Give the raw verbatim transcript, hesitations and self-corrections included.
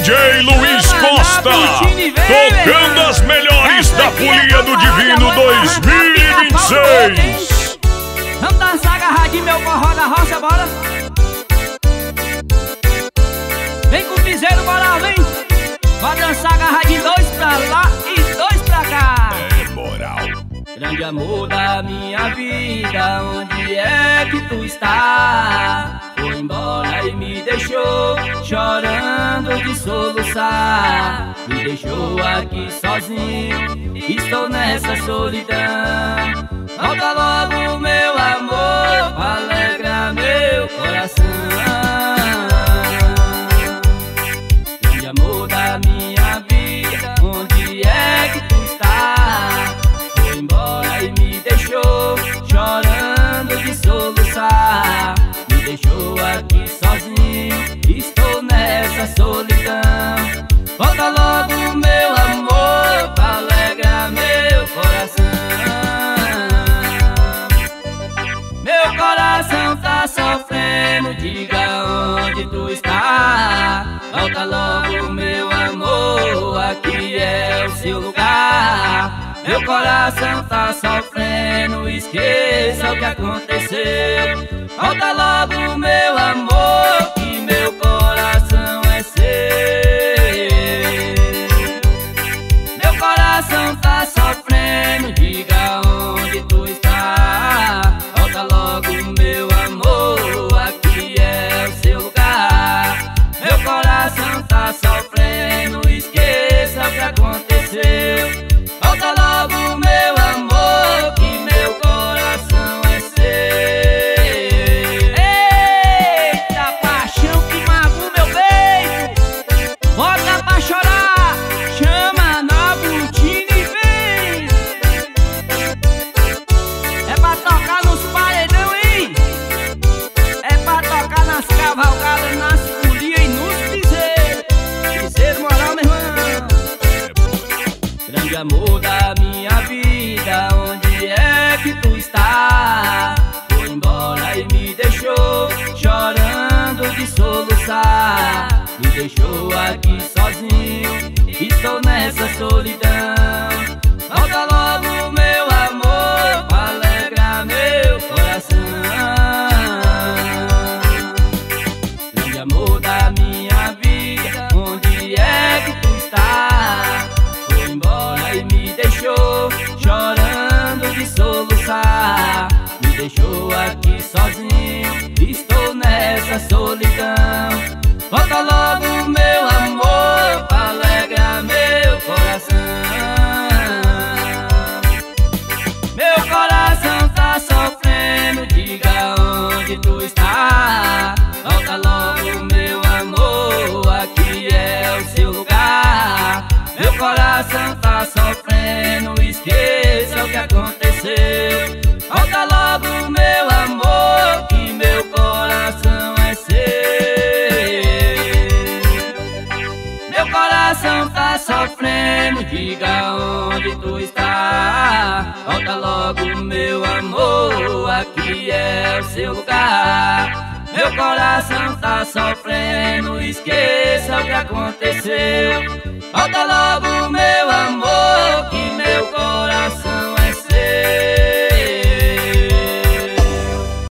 J Luiz Costa, tocando as melhores da Folia do Divino dois mil e vinte e seis. Vamos dançar agarradinho, meu forró da roça, bora. Vem com o piseiro, bora, vem. Vai dançar agarradinho, dois pra lá e dois pra cá. É moral. Grande amor da minha vida, onde é que tu está? Foi embora e me deixou chorando de soluçar. Me deixou aqui sozinho, estou nessa solidão. Volta logo, meu amor, alegra meu coração. Grande amor da minha vida, onde é que tu está? Foi embora e me deixou chorando de soluçar. Me deixou aqui sozinho, estou nessa solidão. Volta logo, meu amor, alegra meu coração. Meu coração tá sofrendo, diga onde tu está. Volta logo, meu amor, aqui é o seu lugar. Meu coração tá sofrendo, esqueça o que aconteceu. Volta logo, meu amor, que meu coração é seu. Meu coração tá sofrendo, diga onde tu está. Volta logo, meu amor, aqui é o seu lugar. Meu coração tá sofrendo, esqueça o que aconteceu. Volta logo, meu amor, que meu coração é seu. Eita paixão que magoou meu peito. Bota pra chorar, chama na botina e vem. É pra tocar nos paredão, hein? É pra tocar nas cavalgadas, nas folias e nos piseiros. Piseiro moral, meu irmão. Grande amor da minha vida, onde é que tu está? Foi embora e me deixou chorando de soluçar. Me deixou aqui sozinho, estou nessa solidão. Volta logo, meu amor, alegra meu coração. Grande amor da minha vida, onde é que tu está? Foi embora e me deixou chorando de soluçar. Me deixou aqui sozinho, estou nessa solidão. Volta logo, meu amor, alegra meu coração. Meu coração tá sofrendo, diga onde tu está. Volta logo, meu amor, aqui é o seu lugar. Meu coração tá sofrendo, esqueça o que aconteceu. Volta logo, meu amor, que meu coração é seu. Meu coração tá sofrendo, diga onde tu está. Volta logo, meu amor, aqui é o seu lugar. Meu coração tá sofrendo, esqueça o que aconteceu. Volta logo, meu amor, que meu coração